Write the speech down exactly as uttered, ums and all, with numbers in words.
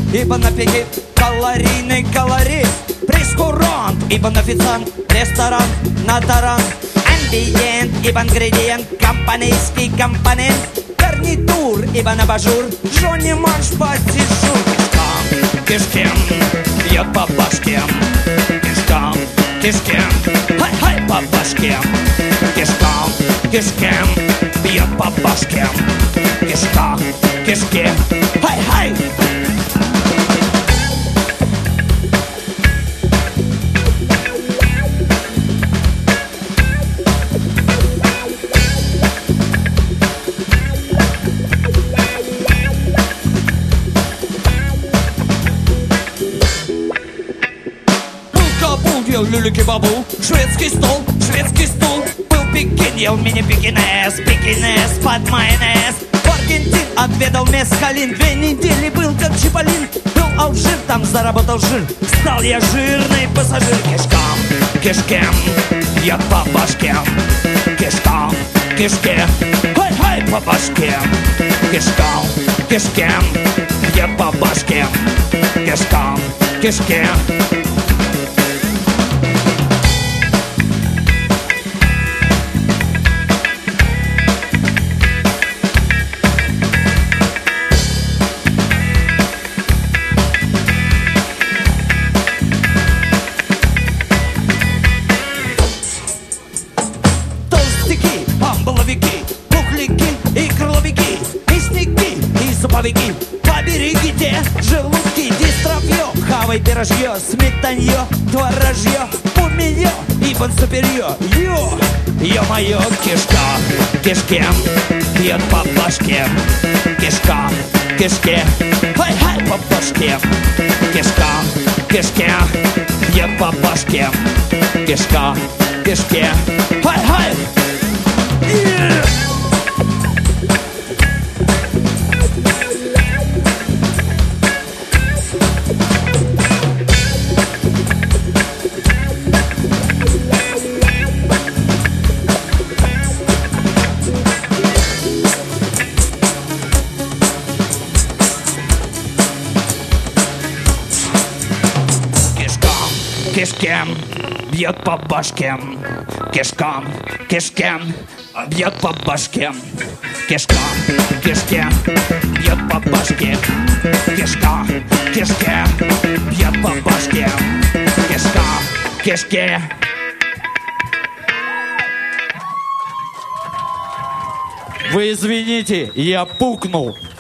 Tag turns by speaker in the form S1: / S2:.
S1: ибо аппетит, калорийный колорит, прескурант, ибо официант, ресторан, на таран, амбиент, ибо ингредиент, компанейский компонент, гарнитур, ибо абажур, Джонни Марш пассижур. Кишка, кишкем, бьет по башке, кишка, кишкем, хай-хай по башке, кишка, кишкем, бьет по башке, кишка, кишке, хай-хай. Ел люлю-кебабу, шведский стол, шведский стол. Был Пекин, ел мини-пекинес, пекинес под майонез. В Аргентин отведал мескалин, две недели был как чиполлин. Был Алжир, там заработал жир, стал я жирный пассажир. Кишкам, кишкем, бьет по башке, кишкам, кишке, хай-хай по башке. Кишкам, кишкем, бьет по башке, кишкам, кишке. Амбаловики, пухляки и крыловики, мясники и суповики. Поберегите желудки, дистрофье, хавай пирожье, сметанье, творожье, пумелье и панцуперье. Ё, ё-моё, кишка, кишкем, бьет по башке, кишка, кишке, хай-хай по башке, кишка, кишке, бьет по башке, кишка, кишке, хай-хай. Yeah! Кишкем бьет по башке, кишкам, кишкем бьет по башке, кишка, кишке бьет по башке, кишка, кишке бьет по башке, кишка, кишке.
S2: Вы извините, я пукнул.